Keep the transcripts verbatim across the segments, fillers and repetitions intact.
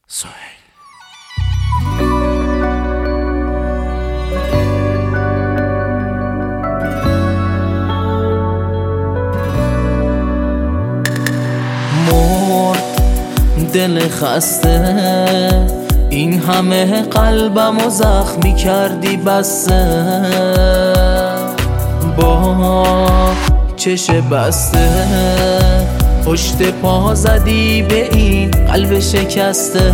سهیل. مرد دل خسته، این همه قلبمو زخمی کردی بسته، با چش بسته پشت پا زدی به این قلب شکسته.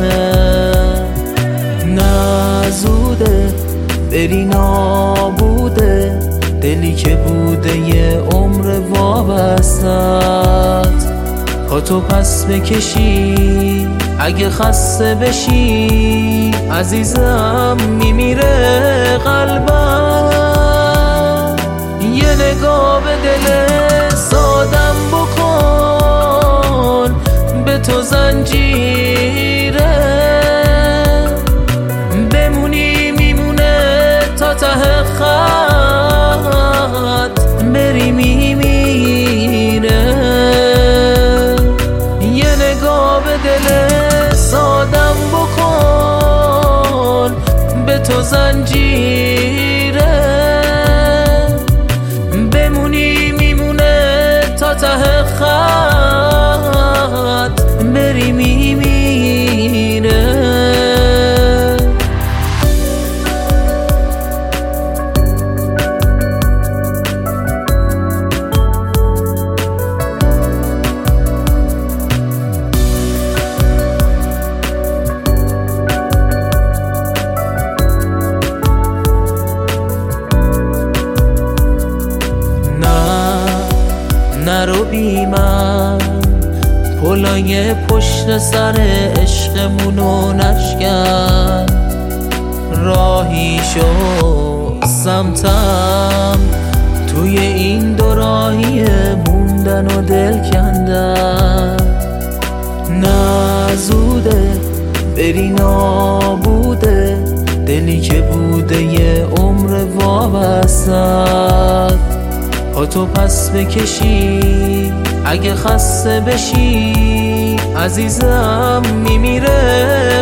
نه زوده بری نابوده، دلی که بوده یه عمر وابستت، پا تو پس بکشی اگه خسته بشی، عزیزم میمیره قلبم. یه نگاه به دل سادم بکن، به تو زنجیره بمونی میمونه تا ته خط، بری میمیره. یه نگاه به دل سادم بکن، به تو زنجیره بمونی میمونه تا ته خط، بری میمیره. نرو بی من، پلای پشت سر عشقمونو نشکن، راهی شو سمتم توی این دو راهی موندن و دل کندن. نه زوده بری نابوده، دلی که بوده یه عمر وابستت، پا تو پس بکشی اگه خسته بشی، عزیزم میمیره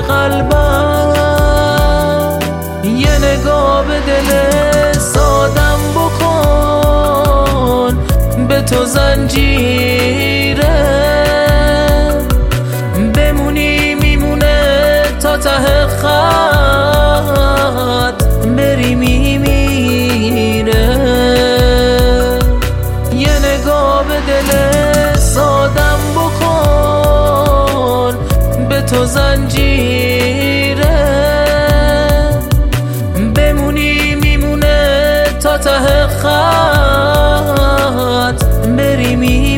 قلبم. یه نگاه به دل سادم بکن، به تو زنجیره بمونی میمونه تا ته خط، بری میمیره. یه نگاه به دل سادم بکن، به تو زنجیره بمونی میمونه تا ته خط، بری میمیره.